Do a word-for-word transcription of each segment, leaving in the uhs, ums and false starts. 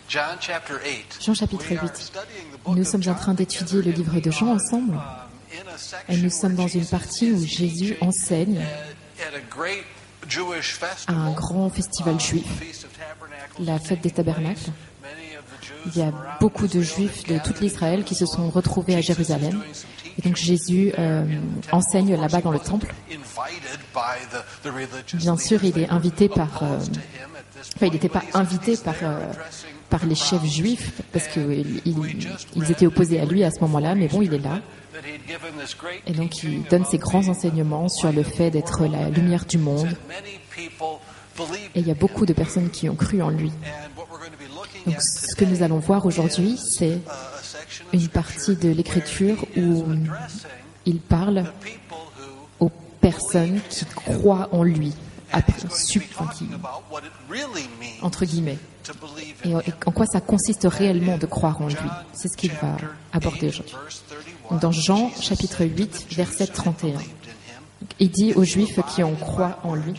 Jean chapitre huit. Nous sommes en train d'étudier le livre de Jean ensemble. Et nous sommes dans une partie où Jésus enseigne à un grand festival juif, la fête des tabernacles. Il y a beaucoup de Juifs de toute l'Israël qui se sont retrouvés à Jérusalem. Et donc Jésus euh, enseigne là-bas dans le temple. Bien sûr, il est invité par... Euh, enfin, il n'était pas invité par, euh, par les chefs juifs, parce qu'ils ils étaient opposés à lui à ce moment-là, mais bon, il est là. Et donc il donne ses grands enseignements sur le fait d'être la lumière du monde. Et il y a beaucoup de personnes qui ont cru en lui. Donc ce que nous allons voir aujourd'hui, c'est une partie de l'Écriture où il parle aux personnes qui croient en lui, entre guillemets. Et en quoi ça consiste réellement de croire en lui. C'est ce qu'il va aborder aujourd'hui. Dans Jean chapitre huit, verset trente et un, il dit aux Juifs qui ont croient en lui.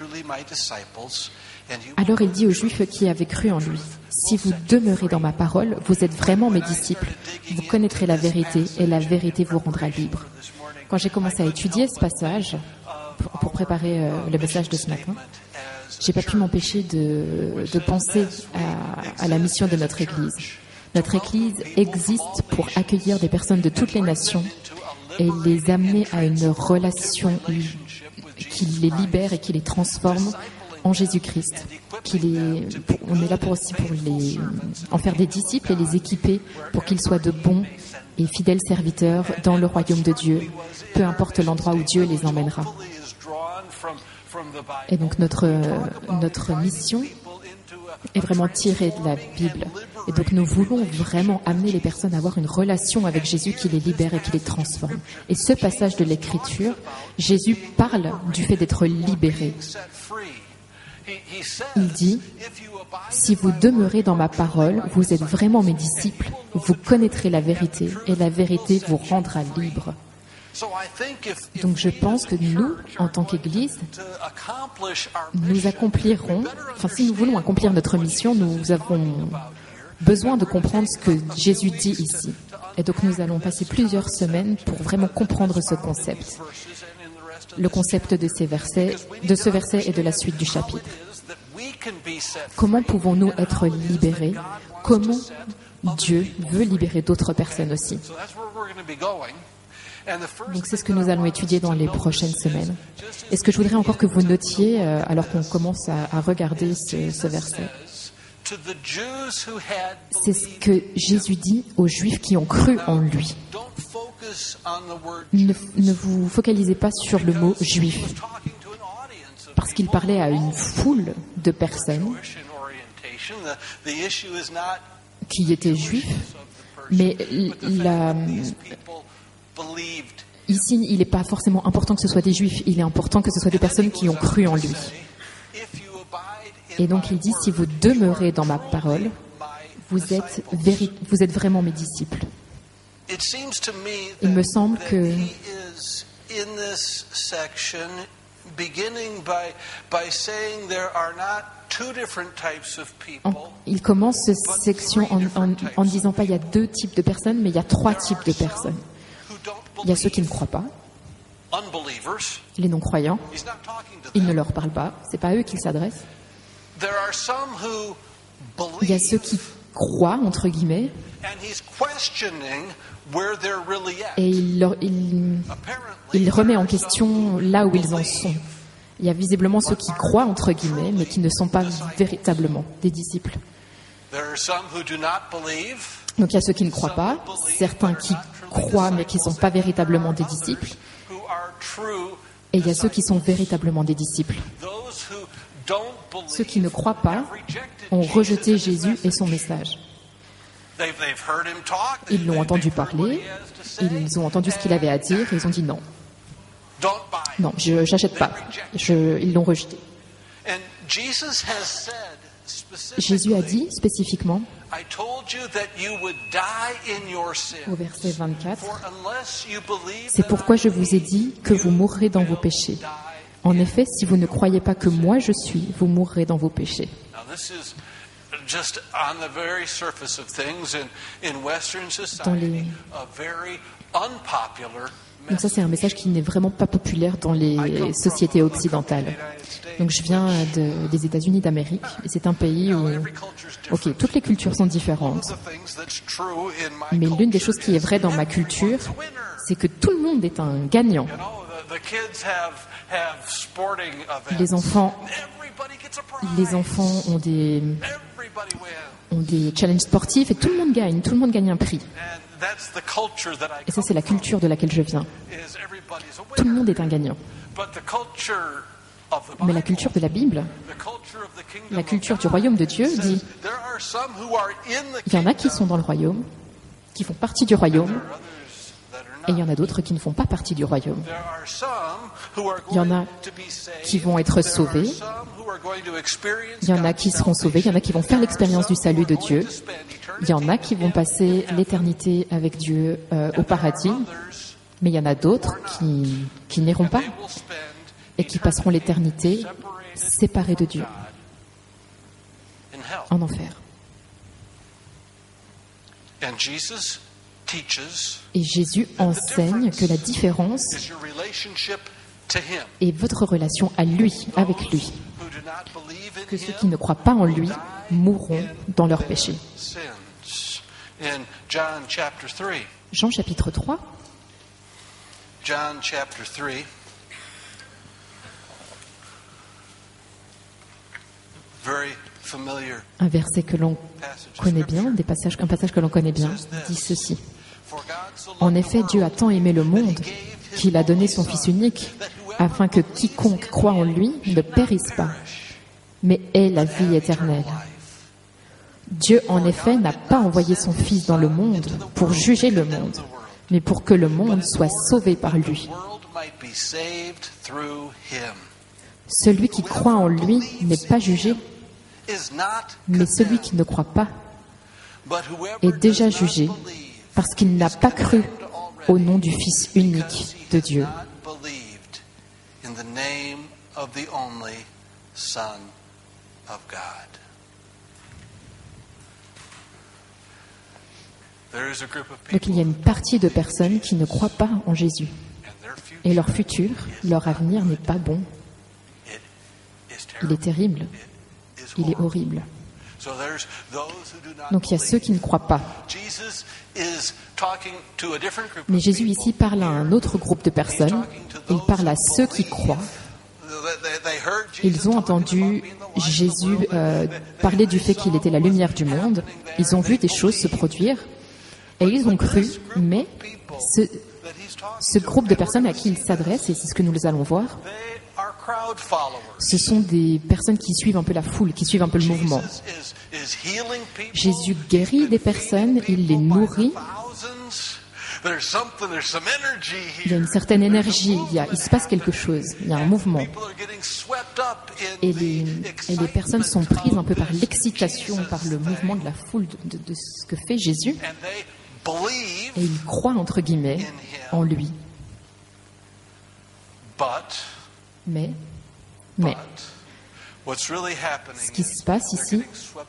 Alors il dit aux Juifs qui avaient cru en lui, si vous demeurez dans ma parole, vous êtes vraiment mes disciples. Vous connaîtrez la vérité et la vérité vous rendra libre. Quand j'ai commencé à étudier ce passage, pour, pour préparer euh, le message de ce matin, j'ai pas pu m'empêcher de, de penser à, à la mission de notre Église. Notre Église existe pour accueillir des personnes de toutes les nations et les amener à une relation qui les libère et qui les transforme en Jésus-Christ. Qui les, on est là pour aussi pour les, en faire des disciples et les équiper pour qu'ils soient de bons et fidèles serviteurs dans le royaume de Dieu, peu importe l'endroit où Dieu les emmènera. Et donc notre, notre mission est vraiment tirée de la Bible. Et donc nous voulons vraiment amener les personnes à avoir une relation avec Jésus qui les libère et qui les transforme. Et ce passage de l'Écriture, Jésus parle du fait d'être libéré. Il dit, si vous demeurez dans ma parole, vous êtes vraiment mes disciples, vous connaîtrez la vérité et la vérité vous rendra libre. Donc je pense que nous, en tant qu'Église, nous accomplirons, enfin si nous voulons accomplir notre mission, nous avons besoin de comprendre ce que Jésus dit ici. Et donc nous allons passer plusieurs semaines pour vraiment comprendre ce concept. Le concept de ces versets, de ce verset et de la suite du chapitre. Comment pouvons-nous être libérés? Comment Dieu veut libérer d'autres personnes aussi? Donc c'est ce que nous allons étudier dans les prochaines semaines. Et ce que je voudrais encore que vous notiez, euh, alors qu'on commence à, à regarder ce, ce verset, c'est ce que Jésus dit aux Juifs qui ont cru en lui. Ne, ne vous focalisez pas sur le mot « juif », parce qu'il parlait à une foule de personnes qui étaient juifs, mais la, ici, il n'est pas forcément important que ce soit des juifs, il est important que ce soit des personnes qui ont cru en lui. Et donc il dit, si vous demeurez dans ma parole, vous êtes, véri- vous êtes vraiment mes disciples. Il me semble que il commence cette section en, en, en disant pas il y a deux types de personnes, mais il y a trois types de personnes. Il y a ceux qui ne croient pas, les non-croyants. Il ne leur parle pas, c'est pas à eux qu'il s'adresse. Il y a ceux qui croient, entre guillemets, et il, leur, il, il remet en question là où ils en sont. Il y a visiblement ceux qui croient, entre guillemets, mais qui ne sont pas véritablement des disciples. Donc il y a ceux qui ne croient pas, certains qui croient mais qui ne sont pas véritablement des disciples, et il y a ceux qui sont véritablement des disciples. Ceux qui ne croient pas ont rejeté Jésus et son message. Ils l'ont entendu parler, ils ont entendu ce qu'il avait à dire, et ils ont dit non. Non, je n'achète pas. Je, ils l'ont rejeté. Jésus a dit spécifiquement, au verset vingt-quatre, « C'est pourquoi je vous ai dit que vous mourrez dans vos péchés. En effet, si vous ne croyez pas que moi je suis, vous mourrez dans vos péchés. » just on the very surface of things in, in Western Dans les... society, a very unpopular Donc ça, c'est un message qui n'est vraiment pas populaire dans les sociétés occidentales. Donc je viens de, des États-Unis d'Amérique, et c'est un pays où, ok, toutes les cultures sont différentes, mais l'une des choses qui est vraie dans ma culture, c'est que tout le monde est un gagnant. Les enfants, les enfants ont des, ont des challenges sportifs et tout le monde gagne, tout le monde gagne un prix. Et ça, c'est la culture de laquelle je viens. Tout le monde est un gagnant. Mais la culture de la Bible, la culture du royaume de Dieu dit, il y en a qui sont dans le royaume, qui font partie du royaume, et il y en a d'autres qui ne font pas partie du royaume. Il y en a qui vont être sauvés, il y en a qui seront sauvés, il y en a qui vont faire l'expérience du salut de Dieu, il y en a qui vont passer l'éternité avec Dieu euh, au paradis, mais il y en a d'autres qui, qui n'iront pas et qui passeront l'éternité séparés de Dieu, en enfer. Et Jésus enseigne que la différence est votre relation à lui, avec lui. Que ceux qui ne croient pas en lui mourront dans leurs péchés. Jean chapitre trois. John chapter three. Very familiar. Un verset que l'on connaît bien, des passages, un passage que l'on connaît bien, dit ceci. En effet, Dieu a tant aimé le monde qu'il a donné son Fils unique, afin que quiconque croit en lui ne périsse pas, mais ait la vie éternelle. Dieu, en effet, n'a pas envoyé son Fils dans le monde pour juger le monde, mais pour que le monde soit sauvé par lui. Celui qui croit en lui n'est pas jugé, mais celui qui ne croit pas est déjà jugé parce qu'il n'a pas cru au nom du Fils unique de Dieu. Donc il y a une partie de personnes qui ne croient pas en Jésus. Et leur futur, leur avenir n'est pas bon. Il est terrible. Il est horrible. Donc il y a ceux qui ne croient pas. Mais Jésus ici parle à un autre groupe de personnes. Il parle à ceux qui croient. Ils ont entendu Jésus euh, parler du fait qu'il était la lumière du monde. Ils ont vu des choses se produire et ils ont cru. Mais ce, ce groupe de personnes à qui il s'adresse, et c'est ce que nous allons voir, ce sont des personnes qui suivent un peu la foule, qui suivent un peu le mouvement. Jésus guérit des personnes, il les nourrit. Il y a une certaine énergie, il, y a, il se passe quelque chose, il y a un mouvement. Et les, et les personnes sont prises un peu par l'excitation, par le mouvement de la foule, de, de, de ce que fait Jésus. Et ils croient, entre guillemets, en lui. Mais, mais, ce qui se passe ici,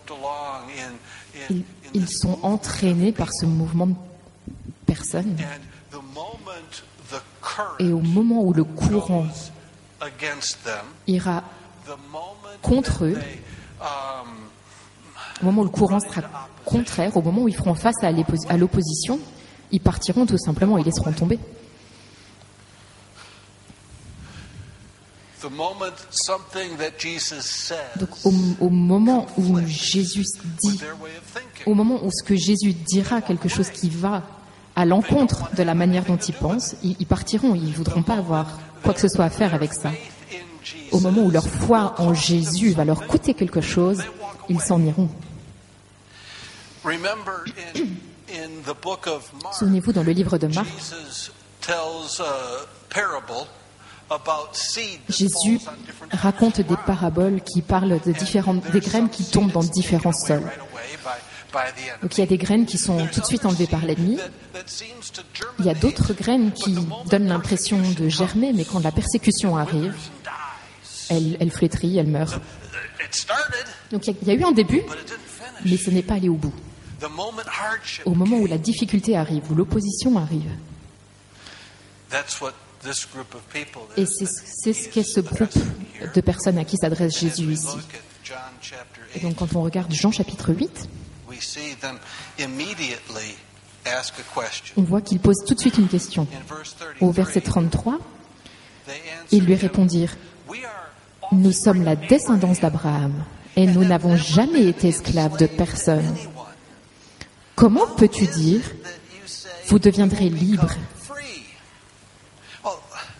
ils, ils sont entraînés par ce mouvement de personnes. Et au moment où le courant ira contre eux, au moment où le courant sera contraire, au moment où ils feront face à l'opposition, ils partiront tout simplement, ils laisseront tomber. Donc au, au moment où Jésus dit, au moment où ce que Jésus dira quelque chose qui va à l'encontre de la manière dont ils pensent, ils, ils partiront, ils ne voudront pas avoir quoi que ce soit à faire avec ça. Au moment où leur foi en Jésus va leur coûter quelque chose, ils s'en iront. Souvenez-vous, dans le livre de Marc, Jésus raconte des paraboles qui parlent de différentes, des graines qui tombent dans différents sols. Donc il y a des graines qui sont tout de suite enlevées par l'ennemi. Il y a d'autres graines qui donnent l'impression de germer, mais quand la persécution arrive, elles, elles flétrissent, elles meurent. Donc il y, a, il y a eu un début, mais ce n'est pas aller au bout. The moment hardship Au moment où la difficulté arrive, où l'opposition arrive. That's what this group of people Et c'est, c'est ce qu'est ce groupe de personnes à qui s'adresse Jésus ici. look at John chapter Et eight. donc quand on regarde Jean chapitre huit, We see them immediately ask a question. on voit qu'il pose tout de suite une question. In verse Au verset thirty-three, trente-trois, they ils lui answered him, répondirent, We are « Nous sommes la descendance d'Abraham, et nous n'avons jamais été esclaves de personne. anyone. Comment peux-tu dire, That you say vous deviendrez libres ?» free. Well,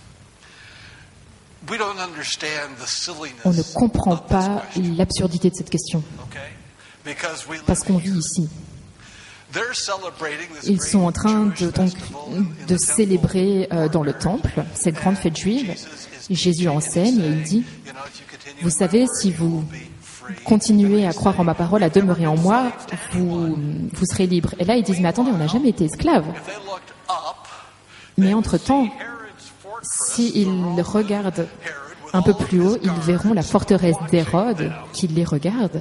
we don't understand the silliness On ne comprend of this pas question, l'absurdité de cette question, okay? Because we parce live qu'on here. vit ici. They're celebrating this Ils great sont en train de, Jewish donc, festival in de the célébrer temple euh, dans le temple cette grande fête juive. Jésus enseigne et il dit, « Vous savez, si vous continuez à croire en ma parole, à demeurer en moi, vous, vous serez libres. » Et là, ils disent, « Mais attendez, on n'a jamais été esclaves. » Mais entre-temps, s'ils regardent un peu plus haut, ils verront la forteresse d'Hérode qui les regarde,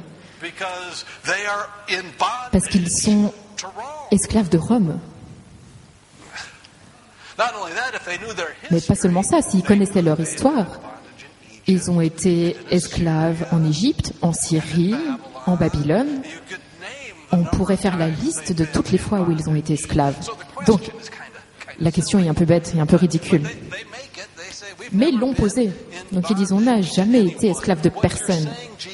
parce qu'ils sont esclaves de Rome. Mais pas seulement ça, s'ils connaissaient leur histoire, ils ont été esclaves en Égypte, en Syrie, en Babylone. On pourrait faire la liste de toutes les fois où ils ont été esclaves. Donc, la question est un peu bête et un peu ridicule. Mais ils l'ont posée. Donc ils disent, on n'a jamais été esclaves de personne.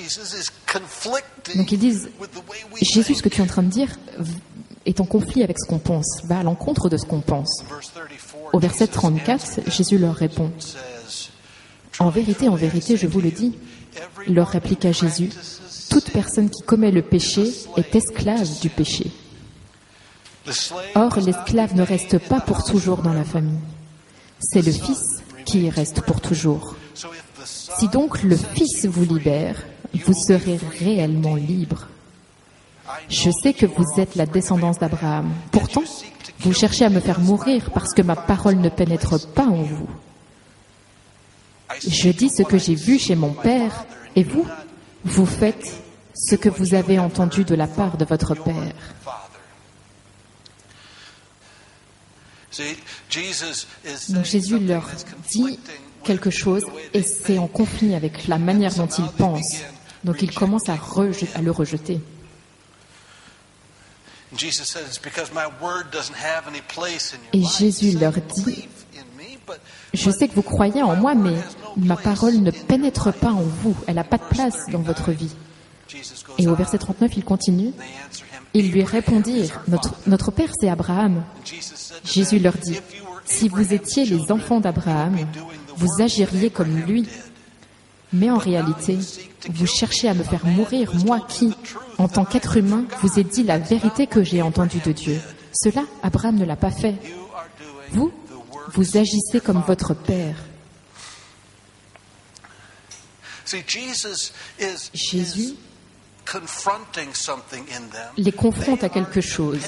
Donc ils disent, Jésus, ce que tu es en train de dire est en conflit avec ce qu'on pense, va à l'encontre de ce qu'on pense. Au verset trente-quatre, Jésus leur répond, « En vérité, en vérité, je vous le dis, leur répliqua Jésus, toute personne qui commet le péché est esclave du péché. Or, l'esclave ne reste pas pour toujours dans la famille. C'est le Fils qui y reste pour toujours. Si donc le Fils vous libère, vous serez réellement libre. Je sais que vous êtes la descendance d'Abraham. Pourtant, vous cherchez à me faire mourir parce que ma parole ne pénètre pas en vous. Je dis ce que j'ai vu chez mon Père, et vous, vous faites ce que vous avez entendu de la part de votre Père. » Donc Jésus leur dit quelque chose et c'est en conflit avec la manière dont ils pensent. Donc ils commencent à, rejet, à le rejeter. Et Jésus leur dit, « Je sais que vous croyez en moi, mais ma parole ne pénètre pas en vous. Elle n'a pas de place dans votre vie. » Et au verset trente-neuf, il continue. Ils lui répondirent, notre, notre père c'est Abraham. Jésus leur dit, si vous étiez les enfants d'Abraham, vous agiriez comme lui. Mais en réalité, vous cherchez à me faire mourir, moi qui, en tant qu'être humain, vous ai dit la vérité que j'ai entendue de Dieu. Cela, Abraham ne l'a pas fait. Vous, vous agissez comme votre père. Jésus les confronte à quelque chose.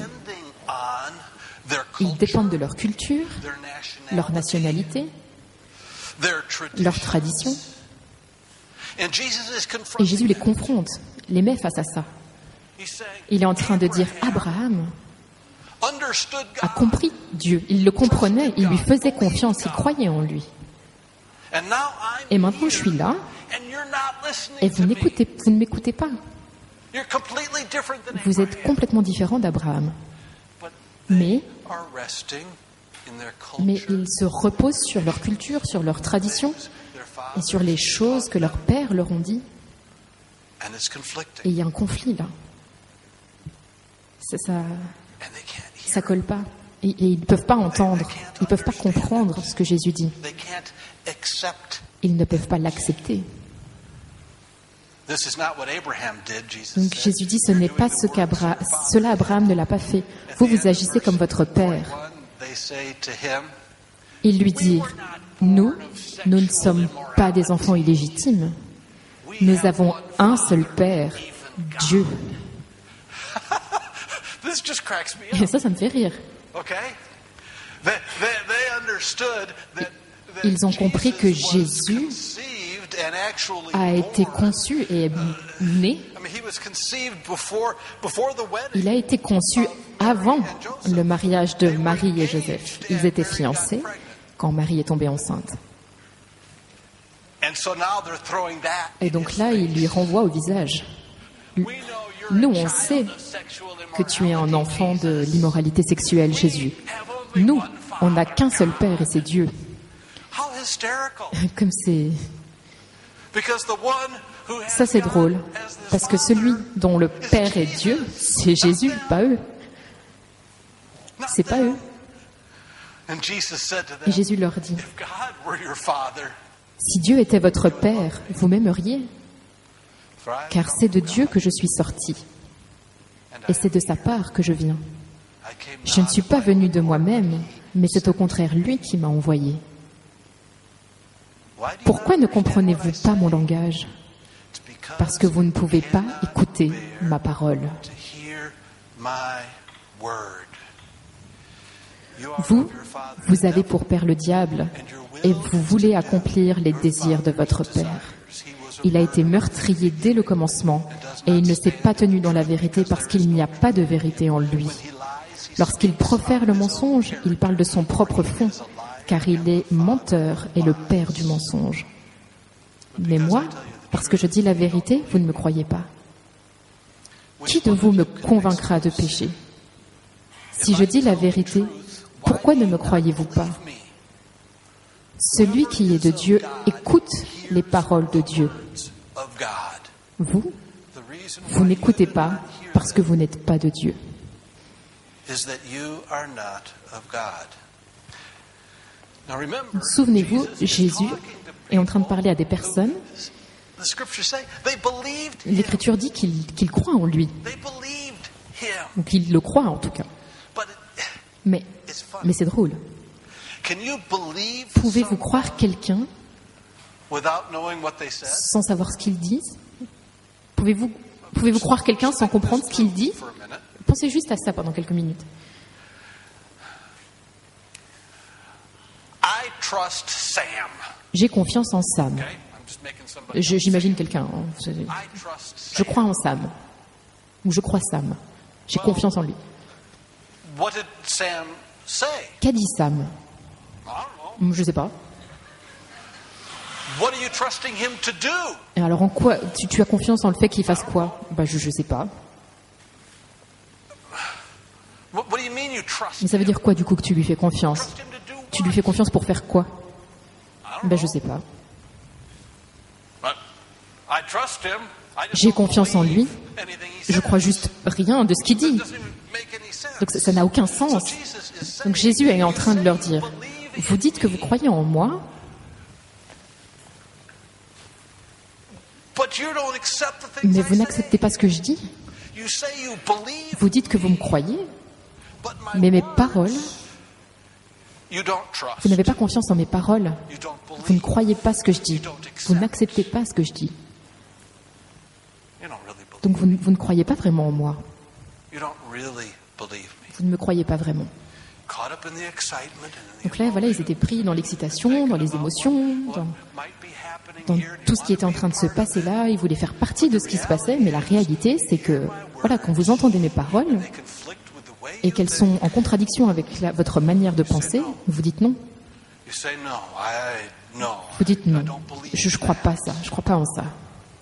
Ils dépendent de leur culture, leur nationalité, leur tradition. Et Jésus les confronte, les met face à ça. Il est en train de dire, Abraham a compris Dieu. Il le comprenait, il lui faisait confiance, il croyait en lui. Et maintenant je suis là, et vous, n'écoutez, vous ne m'écoutez pas. Vous êtes complètement différent d'Abraham. Mais, mais ils se reposent sur leur culture, sur leur tradition et sur les choses que leurs pères leur ont dit. Et il y a un conflit là. Ça, ça, ça colle pas. Et, et ils ne peuvent pas entendre, ils ne peuvent pas comprendre ce que Jésus dit. Ils ne peuvent pas l'accepter. Donc Jésus dit, ce n'est pas ce qu'Abraham, cela Abraham ne l'a pas fait. Vous, vous agissez comme votre père. Ils lui dirent, nous, nous ne sommes pas des enfants illégitimes. Nous avons un seul Père, Dieu. Et ça, ça me fait rire. Ils ont compris que Jésus and actually a été born. conçu et est né. I mean, he was conceived before before the wedding. Il a été conçu avant le mariage de Marie et Joseph. Ils étaient fiancés quand Marie est tombée enceinte. And so now they're throwing that. Et donc là, il lui renvoie au visage. We know you're Nous, a on child sait of sexual que tu es un immorality. enfant de l'immoralité sexuelle, Jésus. Nous, on n'a qu'un seul Père et c'est Dieu. How hysterical. Comme c'est... Because the one who has Ça, c'est God drôle. as the Parce que celui Father dont le Père est Dieu, c'est Jésus, pas eux. not C'est pas them. eux. And Jesus said to Et them, Jésus leur dit, if God were your father, si Dieu était votre Père, vous m'aimeriez, for I car c'est de Dieu que je suis sorti, and et I, c'est de sa part que je viens. I came Je ne not suis pas venu de moi-même, mais c'est au contraire lui qui m'a envoyé. Why do you Pourquoi not ne understand comprenez-vous what I pas say? mon langage? It's because Parce que vous ne pouvez you pas cannot écouter bear ma parole. to hear my word. You are Vous, of your father, vous the avez devil, pour père le diable, and your will et is vous to voulez do accomplir les your désirs de votre father's Père. desires. He was a Il a été murderer. meurtrier dès le commencement, et il ne s'est pas tenu dans la vérité parce qu'il n'y a pas de vérité en lui. When he lies, he Lorsqu'il profère le mensonge, il parle de son propre fond, car il est menteur et le père du mensonge. Mais moi, parce que je dis la vérité, vous ne me croyez pas. Qui de vous me convaincra de péché? Si je dis la vérité, pourquoi ne me croyez-vous pas? me. Celui qui est de Dieu écoute les paroles de Dieu. Of God. Vous, The reason vous why n'écoutez you pas do not hear parce que vous n'êtes pas de Dieu. is that you are not of God. Now remember, Souvenez-vous, Jesus is Jésus talking to est en train de people parler à des personnes. The scriptures say they believed him. L'Écriture dit qu'il qu'il croit en lui. They believed him. Ou qu'il le croit en tout cas. But it, Mais, it's funny. mais c'est drôle. Can you believe Pouvez-vous someone croire quelqu'un without knowing what they said? sans savoir ce qu'il dit? Pouvez-vous pouvez-vous croire quelqu'un sans comprendre ce qu'il dit? For a minute. Pensez juste à ça pendant quelques minutes. I trust Sam. J'ai confiance en Sam. Okay? I'm just making somebody. Je- J'imagine quelqu'un. hein. C'est- I trust Sam. Je crois en Sam. Ou je crois Sam. J'ai confiance en lui. What did Sam say? Qu'a dit Sam? I don't know. Je sais pas. What are you trusting him to do? Et alors en quoi tu, tu as confiance en le fait qu'il fasse quoi? Bah je, je sais pas. What, what do you mean you trust Mais ça veut him? dire quoi du coup que tu lui fais confiance? Trust him to do what? Tu lui fais confiance pour faire quoi? Ben je sais pas. But I trust him. I just J'ai don't confiance en lui. believe anything he says. Je crois juste rien de ce qu'il It dit. doesn't even make any sense. Donc ça ça n'a aucun So sens. Jesus is saying, Donc Jésus est en you train de say leur you dire, believe vous in dites que vous me, croyez en moi, but you don't accept the things mais I vous say. n'acceptez pas ce que je dis. You say you believe, Vous dites que vous me croyez, but my mais mes words, paroles, you don't trust. vous n'avez pas confiance en mes paroles. You don't Vous ne believe. croyez pas ce que je dis. Vous n'acceptez pas ce que je dis. You don't really believe. Donc vous, ne- vous ne croyez pas vraiment en moi. You don't really believe me. Vous ne me croyez pas vraiment. Caught up in the excitement and in the Donc là, voilà, ils étaient pris dans l'excitation, dans les émotions, dans, might be happening dans here. tout ce qui était en train de se passer là. Ils voulaient faire partie de ce qui se passait, mais la réalité, c'est que, voilà, quand vous entendez mes paroles They conflict with the way et you qu'elles think. sont en contradiction avec la- votre manière de penser, vous dites non. You say no. I no. Vous dites I non. don't believe. Je ne crois pas ça. Je ne crois pas en ça.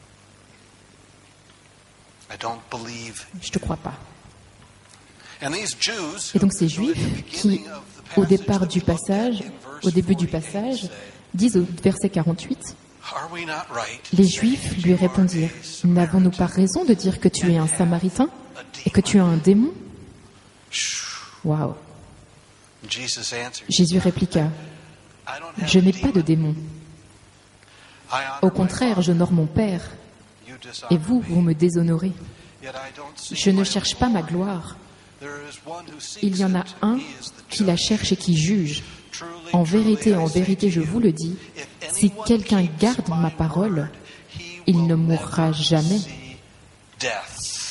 I don't believe. Je ne te crois pas. And these Jews Et donc ces who, at the Juifs qui, beginning of the au passage départ that du we looked at passage, in verse au début du forty-eight, passage, say, disent au verset quarante-huit, Are we not right les to Juifs say lui you are répondirent, a Samaritan? n'avons-nous pas raison de dire que tu es un Samaritain et que tu es un démon? Waouh. Jesus answered, Jésus répliqua, I don't have je a n'ai pas de demon. démon. I honor Au my contraire, Father. je honore mon Père, You dishonor et vous, me. vous me déshonorez. Yet I don't seek Je ne my cherche own pas ma glory. gloire. There is one who seeks Il y en a it. un He is the qui la judge. cherche et qui juge. Truly, En truly, vérité, I en say vérité, to je you, vous le dis, if si anyone quelqu'un keeps garde my ma parole, word, he il will ne mourra never jamais. see death.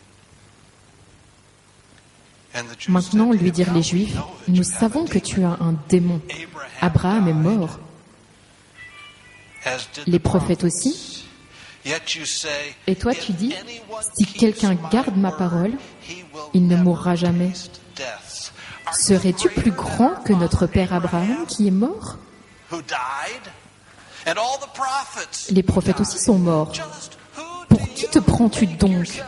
And the Jews Maintenant, said to lui him, dirent les Juifs, "Now we know that nous you have a savons que demon. tu as un démon. Abraham Abraham est died, mort, les prophètes aussi. Et toi, tu dis, si quelqu'un garde ma parole, il ne mourra jamais. Serais-tu plus grand que notre père Abraham qui est mort? Les prophètes aussi sont morts. Pour qui te prends-tu donc?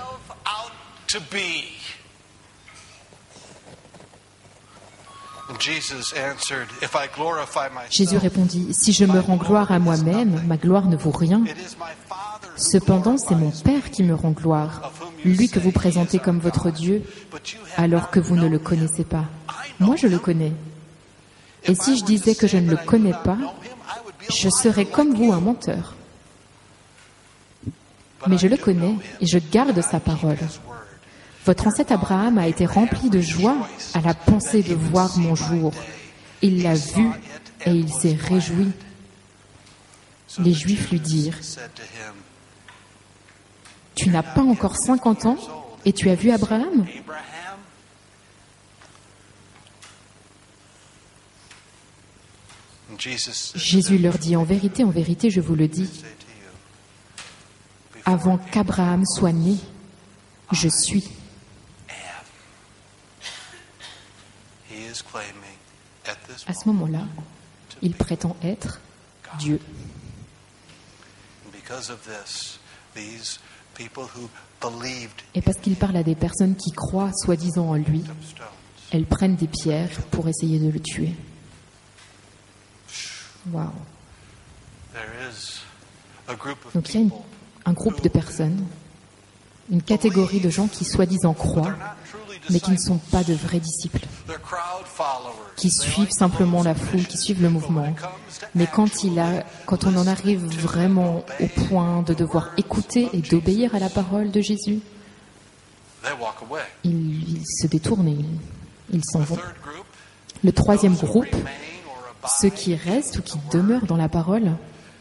Jésus répondit, si je me rends gloire à moi-même, ma gloire ne vaut rien. Cependant, c'est mon Père qui me rend gloire, lui que vous présentez comme votre Dieu, alors que vous ne le connaissez pas. Moi, je le connais. Et si je disais que je ne le connais pas, je serais comme vous un menteur. Mais je le connais et je garde sa parole. Votre ancêtre Abraham a été rempli de joie à la pensée de voir mon jour. Il l'a vu et il s'est réjoui. Les Juifs lui dirent, « Tu n'as pas encore cinquante ans et tu as vu Abraham ?» Jésus leur dit, « En vérité, en vérité, je vous le dis, avant qu'Abraham soit né, je suis. » À ce moment-là, il prétend être Dieu. Et parce qu'il parle à des personnes qui croient soi-disant en lui, elles prennent des pierres pour essayer de le tuer. Waouh. Donc il y a une, un groupe de personnes, une catégorie de gens qui soi-disant croient, mais qui ne sont pas de vrais disciples, qui suivent simplement la foule, qui suivent le mouvement. Mais quand, il a, quand on en arrive vraiment au point de devoir écouter et d'obéir à la parole de Jésus, ils, ils se détournent et ils, ils s'en vont. Le troisième groupe, ceux qui restent ou qui demeurent dans la parole,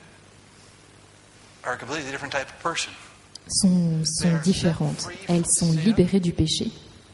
sont, sont différentes. Elles sont libérées du péché.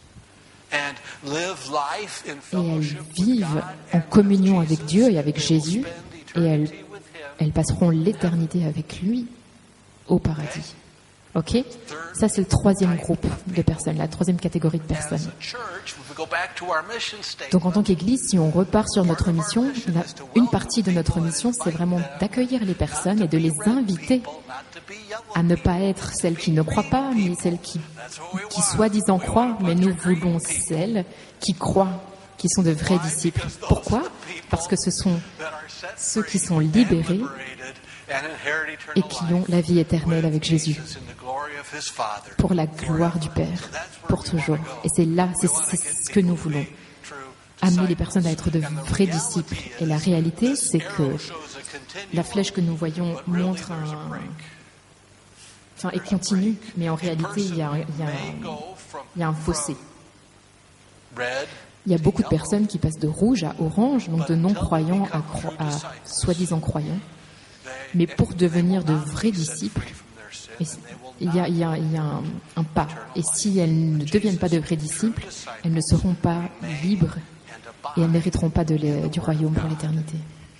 Et elles vivent en communion avec Dieu et avec Jésus, et elles, elles passeront l'éternité avec lui au paradis. Ok? Ça, c'est le troisième groupe de personnes, la troisième catégorie de personnes. Donc, en tant qu'Église, si on repart sur notre mission, la, une partie de notre mission, c'est vraiment d'accueillir les personnes et de les inviter à ne pas être celles qui ne croient pas, ni celles qui, qui soi-disant croient, mais nous voulons celles qui croient, qui sont de vrais disciples. Pourquoi? Parce que ce sont ceux qui sont libérés et qui ont la vie éternelle avec Jésus, pour la gloire du Père, pour toujours. Et c'est là, c'est, c'est ce que nous voulons, amener les personnes à être de vrais disciples. Et la réalité, c'est que la flèche que nous voyons montre un... Enfin, et continue, mais en réalité, il y a, il y a, il y a un fossé. Il y a beaucoup de personnes qui passent de rouge à orange, donc de non-croyants à, cro- à soi-disant croyants. Mais pour devenir de vrais disciples, il y a, il y a, il y a un, un pas. Et si elles ne deviennent pas de vrais disciples, elles ne seront pas libres et elles n'hériteront pas de les, du royaume pour l'éternité.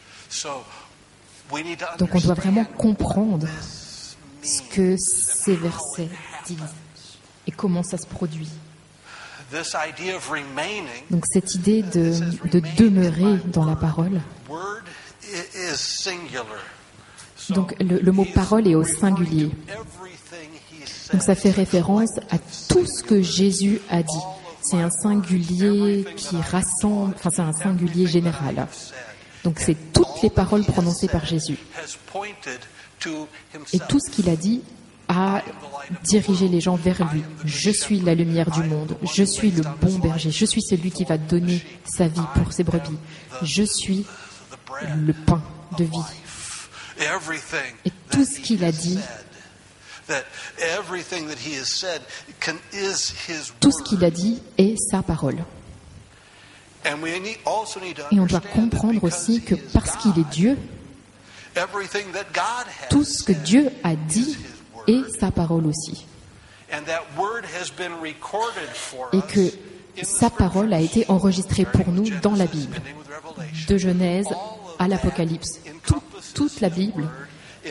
Donc on doit vraiment comprendre ce que ces versets disent et comment ça se produit. Donc cette idée de, de demeurer dans la parole, donc le, le mot parole est au singulier. Donc ça fait référence à tout ce que Jésus a dit. C'est un singulier qui rassemble, enfin c'est un singulier général. Donc c'est toutes les paroles prononcées par Jésus. Et tout ce qu'il a dit a dirigé les gens vers lui. Je suis la lumière du monde. Je suis le bon berger. Je suis celui qui va donner sa vie pour ses brebis. Je suis le pain de vie. Et tout ce qu'il a dit, tout ce qu'il a dit est sa parole. Et on doit comprendre aussi que parce qu'il est Dieu, tout ce que Dieu a dit est sa parole aussi. Et que sa parole a été enregistrée pour nous dans la Bible, de Genèse à l'Apocalypse. Tout, toute la Bible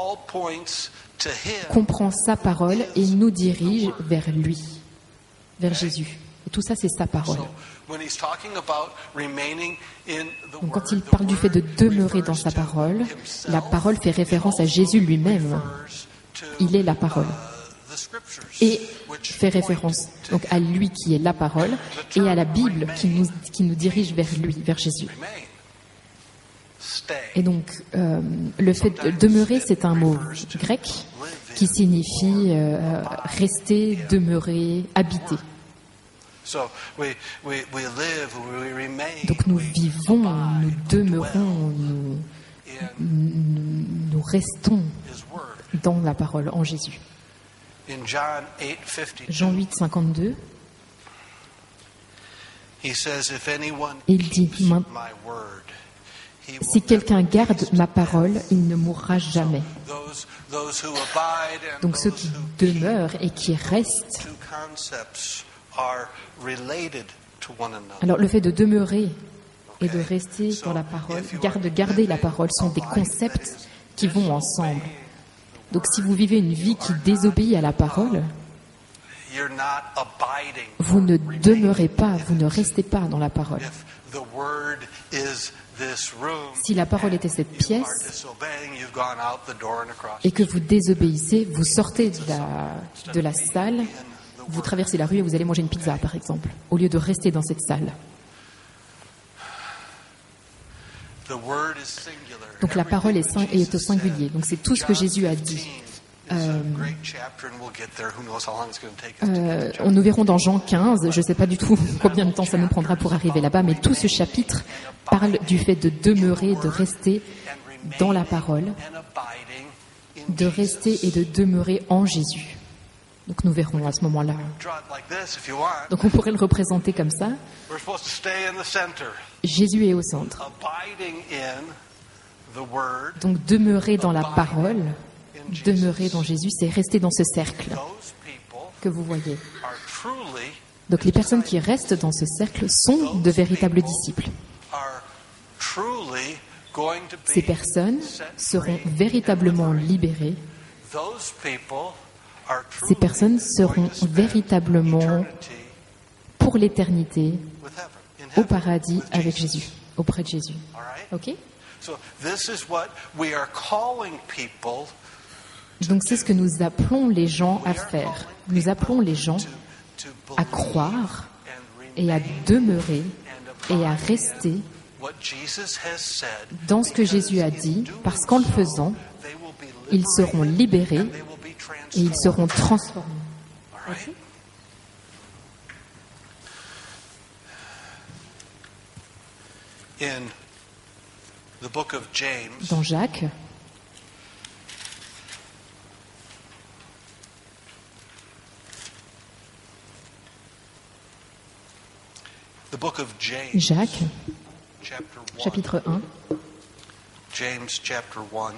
all points to him. comprend sa parole et nous dirige vers lui, vers Jésus. Et tout ça, c'est sa parole. So when he's talking about remaining in the Donc, quand word, il parle the du fait de word demeurer dans refers sa to parole, himself. la parole fait référence à Jésus lui-même. Refers to, Il est la parole. uh, the scriptures, Et which fait point référence to donc à lui qui est la parole et à la Bible qui nous, qui nous dirige vers lui, vers Jésus. remain. Stay. Et donc, euh, le fait de demeurer, c'est un mot grec qui signifie euh, rester, demeurer, habiter. So we, we, we live, we remain, Donc nous we vivons, abide, nous demeurons, nous, in nous, nous restons his word. dans la parole en Jésus. In John eight fifty-two, Jean huit, cinquante-deux, he says, if anyone il dit, keeps Main- my word, he will si quelqu'un never garde taste ma death. parole, il ne mourra jamais. Those, those who abide and Donc ceux those qui who keep, demeurent et qui restent. two concepts are related to one another. Alors le fait de demeurer et de rester dans la parole, garde, de garder la parole sont des concepts qui vont ensemble. Donc si vous vivez une vie qui désobéit à la parole, You're not abiding. vous ne demeurez pas, vous ne restez pas dans la parole. If the word is this room, Si la parole était cette you are pièce disobeying, you've gone out the door and across. et que vous désobéissez, vous sortez de la, de la salle, vous traversez la rue et vous allez manger une pizza par exemple, au lieu de rester dans cette salle. The word is singular. Donc la parole est, sing- est au singulier. Donc c'est tout ce que Jésus a dit. Euh, great chapter, and we'll get there. Who knows how long it's going to take us to Euh, get to on nous verrons dans Jean quinze, je ne sais pas du tout combien de temps ça nous prendra pour arriver là-bas, mais tout ce chapitre parle du fait de demeurer, de rester dans la parole, and abiding in de rester et de demeurer en Jésus. Donc nous verrons à ce moment-là. Draw it like this if you want. Donc on pourrait le représenter comme ça. We're supposed to stay in the center, Jésus est au centre. abiding in the word. Donc demeurer dans la parole, demeurer dans Jésus, c'est rester dans ce cercle Those people que vous voyez. are truly Donc les personnes qui restent dans ce cercle sont de véritables disciples. are truly going to be Ces personnes set seront free. véritablement libérées. Those people are truly Ces personnes seront going to spend véritablement eternity pour l'éternité with heaven, in au heaven paradis with avec Jesus. Jésus, auprès de Jésus. All right? Ok? So this is what we are calling people Donc c'est ce que nous appelons les gens à faire. Nous appelons les gens to, to à believe croire and et à remain demeurer and et à abide rester in what Jesus has said, dans ce que because Jésus a in dit, doing parce qu'en le so, faisant, they will be ils seront libérés liberated and they will be et ils transformed. seront transformés. All right? In the book of James, Dans Jacques, the book of James, Jacques, chapter one, chapitre un, James chapter one,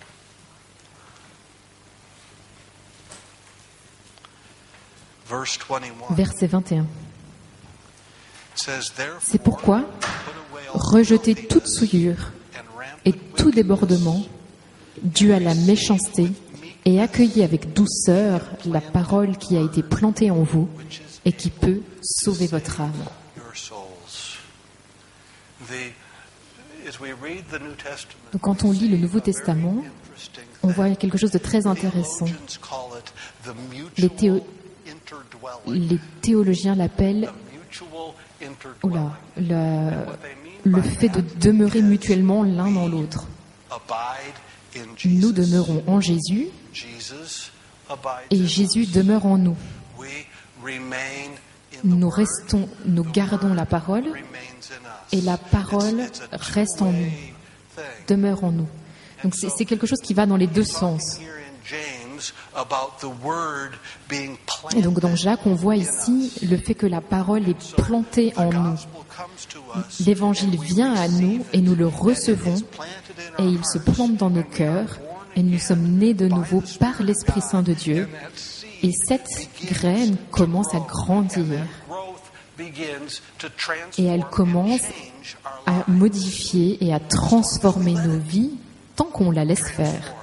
verse twenty-one, verset vingt et un. says, Therefore, C'est pourquoi, put away all rejetez filthiness toute souillure and rampant et tout débordement dû à la méchanceté et accueillez avec douceur la parole qui a été plantée en vous et qui peut sauver votre âme. your souls. The, as we read the New Testament, Donc quand on lit le Nouveau a very Testament, interesting on thing. voit quelque chose de très intéressant. Theologians call it the Les, mutual théo- interdwelling. les théologiens l'appellent The mutual interdwelling. oula, le, What they mean le by fait de that demeurer is mutuellement l'un dans l'autre. abide in Nous Jesus. demeurons en Jésus Jesus abides et in Jésus us. demeure en nous. We remain in the Nous Word. restons, nous gardons la parole Remains in us. et la parole It's- it's a reste en nous, two-way thing. demeure en nous. Donc c'est c'est quelque chose qui va dans les deux sens. Here in James about the word being Et donc dans planted Jacques, on voit in ici us. le fait que la parole est plantée The en nous. gospel comes to us, L'évangile and we vient à nous receive et nous it, le and it recevons is planted in et our il se hearts, plante dans nos and we are cœurs born et nous again sommes nés de by nouveau the Spirit par of l'Esprit God. Saint de Dieu. And that seed Et cette begins graine to commence à grow, grandir and that growth begins to et elle transform commence and change our à lives. modifier et à transformer nos vies tant qu'on la laisse faire.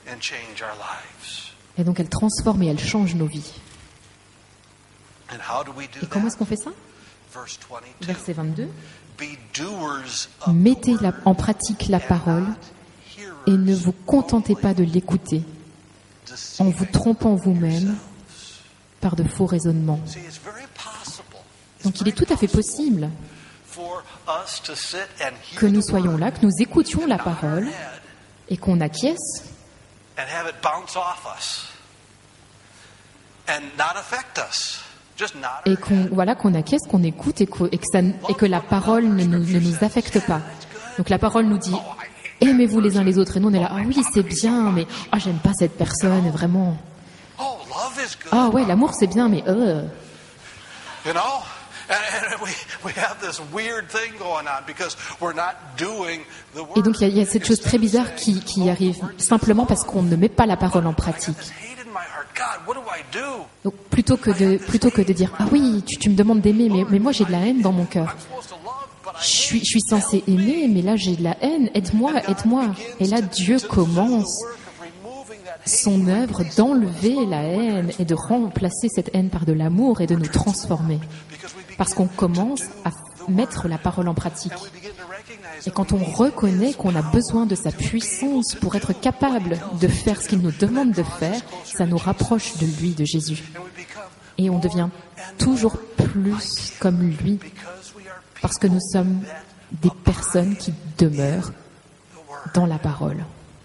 and change our lives. Et donc elle transforme et elle change nos vies. And how do we do Et comment est-ce that? qu'on fait ça? Verse twenty-two. Verset vingt-deux. Be doers of Mettez the la- word en pratique la and parole not et ne hearers vous contentez only, pas de l'écouter en vous deceiving trompant vous-même yourselves. par de faux raisonnements. See, it's very possible. It's Donc il est very tout à fait possible possible for us to sit and hear que nous the soyons word là, que nous écoutions la in our parole head et qu'on acquiesce and have it bounce off us and not affect us. Just nod et our qu'on head. voilà, qu'on acquiesce, qu'on écoute et que, et que ça- et que la parole ne nous, ne nous affecte pas. Donc la parole nous dit aimez-vous les uns les autres et nous on est là ah oui c'est bien mais ah j'aime pas cette personne vraiment Oh, love is good. ah ouais l'amour c'est bien mais euh. You know? And, and we, we have this weird thing going on because we're not doing the word. Et donc il y, a- il y a cette chose très bizarre qui, qui arrive simplement parce qu'on ne met pas la parole en pratique. This hate in my heart. God, what do I do? Donc plutôt que de plutôt que de dire ah oui tu, tu me demandes d'aimer mais, mais moi j'ai de la haine dans mon cœur. I'm supposed to love, but I Je suis, je suis censé aimer mais là j'ai de la haine. Aide-moi, aide-moi. Et là Dieu commence son œuvre d'enlever la haine et de remplacer cette haine par de l'amour et de nous transformer. Parce qu'on commence à mettre la parole en pratique. Et quand on reconnaît qu'on a besoin de sa puissance pour être capable de faire ce qu'il nous demande de faire, ça nous rapproche de lui, de Jésus. Et on devient toujours plus comme lui, parce que nous sommes des personnes qui demeurent dans la parole.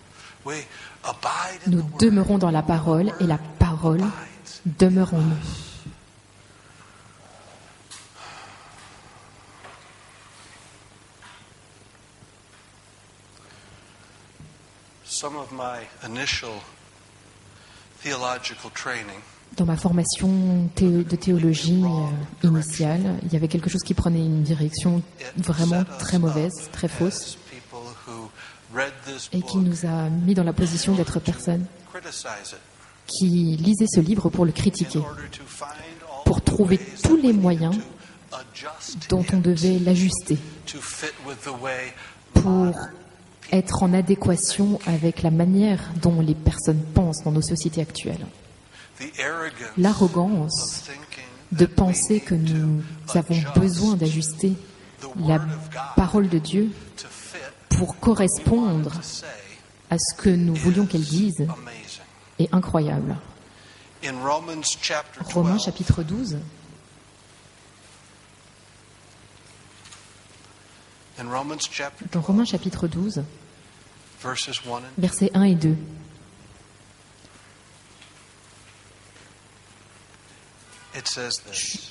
Nous demeurons dans la parole et la parole demeure en nous. Some of my initial theological training Dans ma formation thé- de théologie euh, initiale, il y avait quelque chose qui prenait une direction vraiment très mauvaise, très fausse, as people who read this et qui book nous a mis dans la position d'être personnes criticize it qui lisaient ce livre pour le in critiquer, order to find all pour the trouver ways tous that les we need moyens to adjust dont on it devait l'ajuster to fit with the way pour modern être en adéquation avec la manière dont les personnes pensent dans nos sociétés actuelles. the arrogance L'arrogance of thinking de that we penser need que to nous avons adjust besoin d'ajuster the la word of God parole de Dieu to fit pour correspondre to say à ce que nous voulions qu'elle dise amazing. est incroyable. In Romans chapter Romains twelve, chapitre douze, in Romans chapter dans Romains chapitre douze, verses one and versets un et deux, it says this.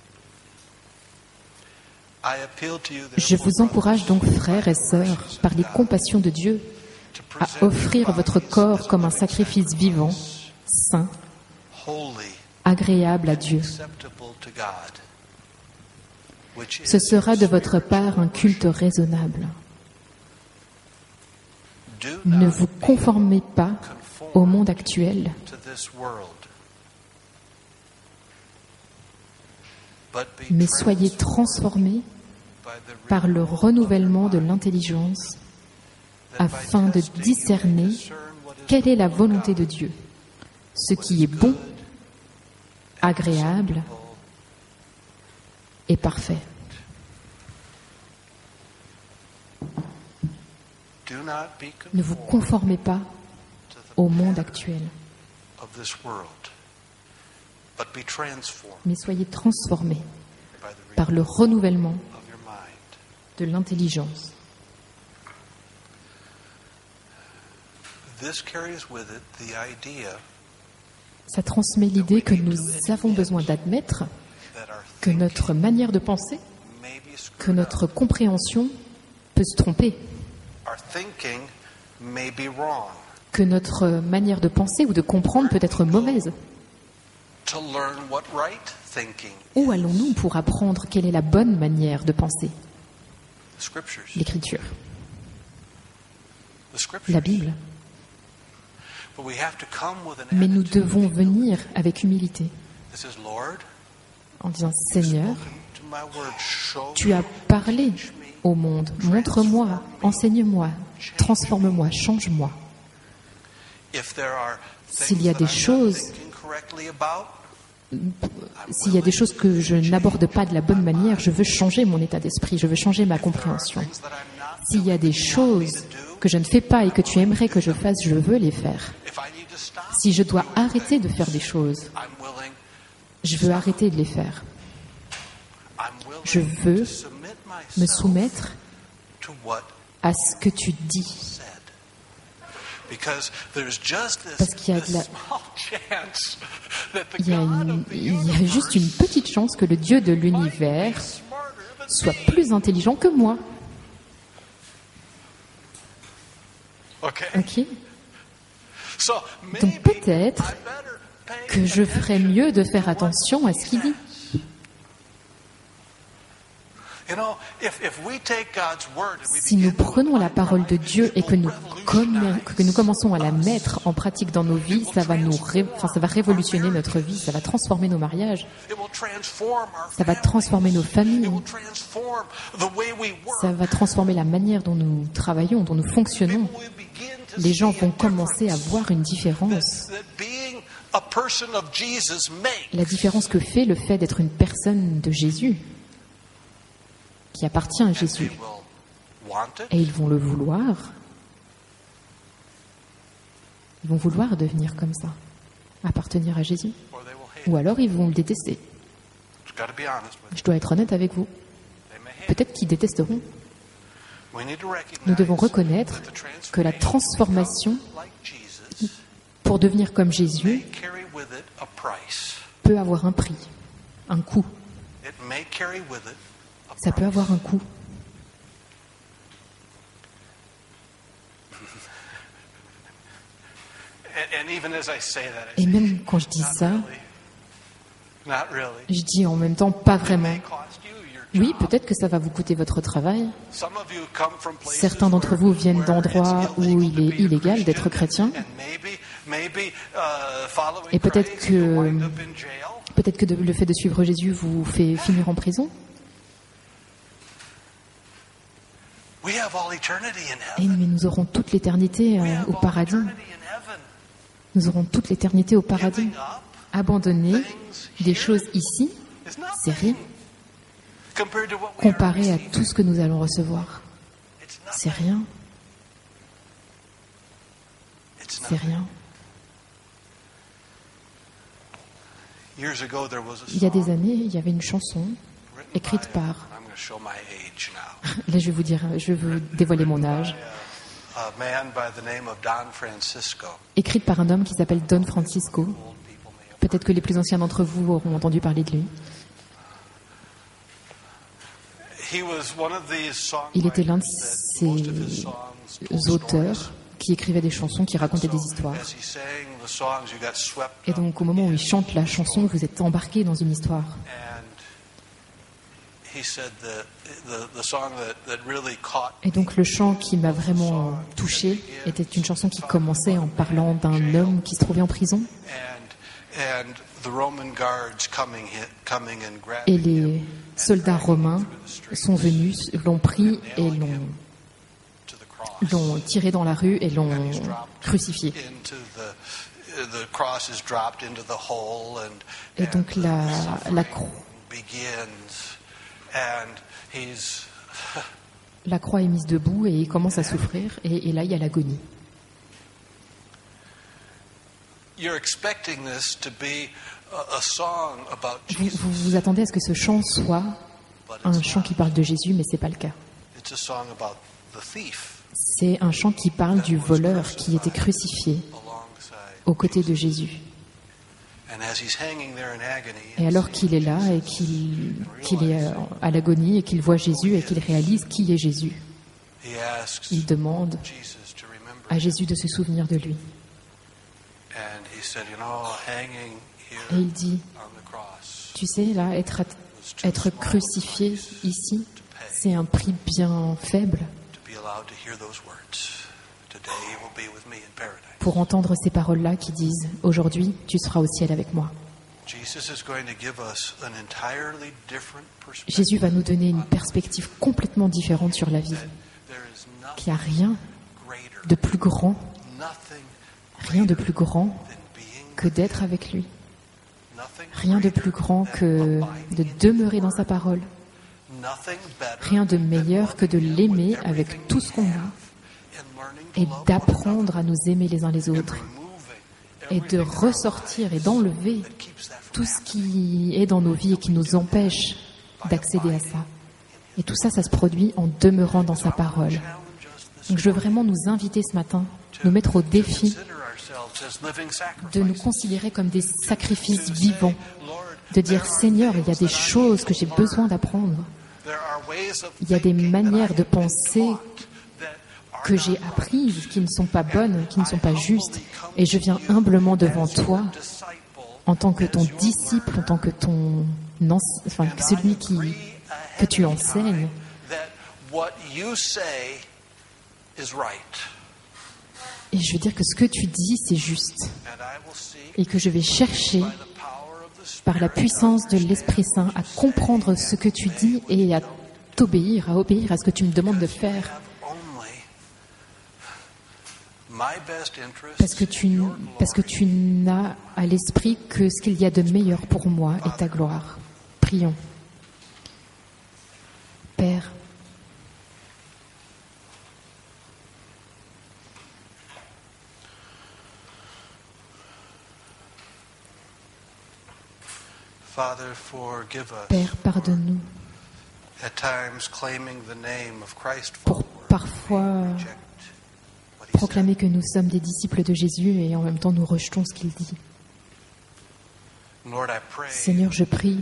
I appeal to you, je therefore, vous encourage donc, frères et sœurs, par les compassions de Dieu, to à present offrir your votre bodies corps as comme un living sacrifice vivant, saint, holy, agréable à Dieu. acceptable to God, which Ce is sera de votre part un culte raisonnable. do Ne not vous conformez pas au monde actuel, to this world, but be mais soyez transformed transformés by the par le renewal renouvellement de l'intelligence that by afin de testing you may discerner discern what is quelle est la the will of volonté de God, Dieu, ce what qui is est bon, good, agréable acceptable, et parfait. do not be Ne vous conformed conformez pas to the au monde pattern actuel, of this world, but be transformed mais soyez transformés by the par le renouvellement of your mind. de l'intelligence. This carries with it the idea Ça transmet l'idée que nous avons besoin d'admettre that our que thinking notre manière de penser, may be screwed que notre up. compréhension peut se tromper, Our thinking may be wrong. que notre manière de penser ou de comprendre peut être mauvaise. To learn what right thinking Où is. allons-nous pour apprendre quelle est la bonne manière de penser? The scriptures. L'Écriture, The scriptures. la Bible. But we have to come with an Mais nous attitude. devons venir avec humilité This is Lord, en disant Seigneur, spoken to my word, show tu as parlé au monde, montre-moi, enseigne-moi, transforme-moi, change-moi. S'il y a des choses, s'il y a des choses que je n'aborde pas de la bonne manière, je veux changer mon état d'esprit, je veux changer ma compréhension. S'il y a des choses que je ne fais pas et que tu aimerais que je fasse, je veux les faire. Si je dois arrêter de faire des choses, je veux arrêter de les faire. Je veux me soumettre à ce que tu dis. Parce qu'il y a de la... il y a, une... il y a juste une petite chance que le Dieu de l'univers soit plus intelligent que moi. Ok. Donc peut-être que je ferais mieux de faire attention à ce qu'il dit. Si nous prenons la parole de Dieu et que nous, comm- que nous commençons à la mettre en pratique dans nos vies, ça va, nous ré- enfin, ça va révolutionner notre vie, ça va transformer nos mariages, ça va transformer nos familles, ça va transformer la manière dont nous travaillons, dont nous fonctionnons. Les gens vont commencer à voir une différence. La différence que fait le fait d'être une personne de Jésus, qui appartient à Jésus. Et ils vont le vouloir. Ils vont vouloir devenir comme ça, appartenir à Jésus. Ou alors ils vont le détester. Je dois être honnête avec vous. Peut-être qu'ils détesteront. Nous devons reconnaître que la transformation pour devenir comme Jésus peut avoir un prix, un coût. Ça peut avoir un coût. Et même quand je dis ça, je dis en même temps pas vraiment. Oui, peut-être que ça va vous coûter votre travail. Certains d'entre vous viennent d'endroits où il est illégal d'être chrétien. Et peut-être que, peut-être que le fait de suivre Jésus vous fait finir en prison. Et, mais nous aurons toute l'éternité euh, au paradis. Nous aurons toute l'éternité au paradis. Abandonner des choses ici, c'est rien. Comparé à tout ce que nous allons recevoir, c'est rien. C'est rien. Il y a des années, il y avait une chanson écrite par... Là, je vais vous dire, je vais vous dévoiler mon âge. Écrite par un homme qui s'appelle Don Francisco. Peut-être que les plus anciens d'entre vous auront entendu parler de lui. Il était l'un de ces auteurs qui écrivait des chansons, qui racontaient des histoires. Et donc, au moment où il chante la chanson, vous êtes embarqué dans une histoire. Et donc le chant qui m'a vraiment touché était une chanson qui commençait en parlant d'un homme qui se trouvait en prison. Et les soldats romains sont venus, l'ont pris et l'ont, l'ont tiré dans la rue et l'ont crucifié. Et donc la, la croix... La croix est mise debout et il commence à souffrir et, et là il y a l'agonie. Vous, vous vous attendez à ce que ce chant soit un chant qui parle de Jésus, mais c'est pas le cas. C'est un chant qui parle du voleur qui était crucifié aux côtés de Jésus. Et alors qu'il est là et qu'il, qu'il est à l'agonie et qu'il voit Jésus et qu'il réalise qui est Jésus, il demande à Jésus de se souvenir de lui. Et il dit, tu sais, là, être, être crucifié ici, c'est un prix bien faible pour entendre ces paroles-là qui disent « Aujourd'hui, tu seras au ciel avec moi ». Jésus va nous donner une perspective complètement différente sur la vie. Qu'il n'y a rien de plus grand, rien de plus grand que d'être avec lui. Rien de plus grand que de demeurer dans sa parole. Rien de meilleur que de l'aimer avec tout ce qu'on a et d'apprendre à nous aimer les uns les autres et de ressortir et d'enlever tout ce qui est dans nos vies et qui nous empêche d'accéder à ça. Et tout ça, ça se produit en demeurant dans sa parole. Donc je veux vraiment nous inviter ce matin, nous mettre au défi de nous considérer comme des sacrifices vivants, de dire « Seigneur, il y a des choses que j'ai besoin d'apprendre. Il y a des manières de penser que j'ai apprises qui ne sont pas bonnes, qui ne sont pas justes, et je viens humblement devant toi en tant que ton disciple, en tant que ton enfin, celui qui, que tu enseignes. Et je veux dire que ce que tu dis, c'est juste. Et que je vais chercher, par la puissance de l'Esprit Saint, à comprendre ce que tu dis et à t'obéir, à obéir à ce que tu me demandes de faire. Parce que tu, parce que tu n'as à l'esprit que ce qu'il y a de meilleur pour moi et ta gloire. Prions. Père, Père, pardonne-nous pour parfois proclamer que nous sommes des disciples de Jésus et en même temps nous rejetons ce qu'il dit. Seigneur, je prie,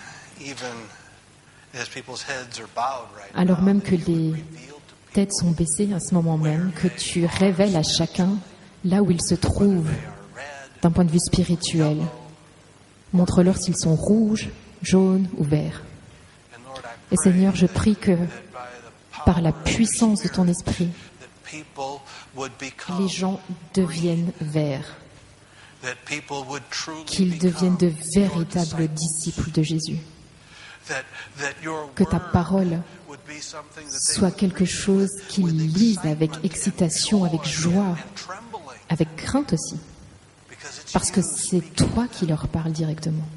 alors même que les têtes sont baissées à ce moment même, que tu révèles à chacun là où il se trouve d'un point de vue spirituel. Montre-leur s'ils sont rouges, jaunes ou verts. Et Seigneur, je prie que par la puissance de ton esprit, les gens deviennent verts, qu'ils deviennent de véritables disciples de Jésus. Que ta parole soit quelque chose qu'ils lisent avec excitation, avec joie, avec crainte aussi, parce que c'est toi qui leur parles directement.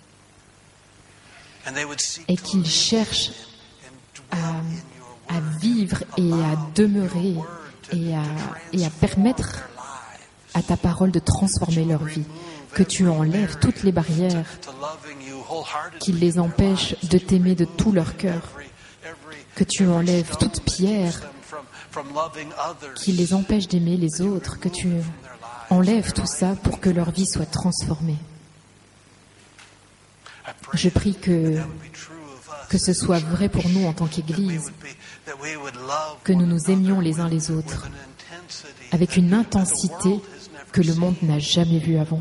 Et qu'ils cherchent à, à vivre et à demeurer et à, et à permettre à ta parole de transformer leur vie. Que tu enlèves toutes les barrières qui les empêchent de t'aimer de tout leur cœur. Que tu enlèves toute pierre qui les empêche d'aimer les autres. Que tu enlèves tout ça pour que leur vie soit transformée. Je prie que, que ce soit vrai pour nous en tant qu'Église, que nous nous aimions les uns les autres avec une intensité que le monde n'a jamais vue avant.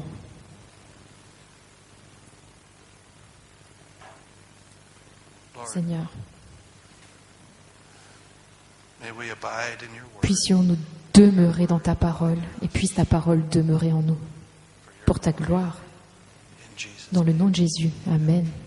Seigneur, puissions-nous demeurer dans ta parole et puisse ta parole demeurer en nous pour ta gloire. Dans le nom de Jésus, Amen.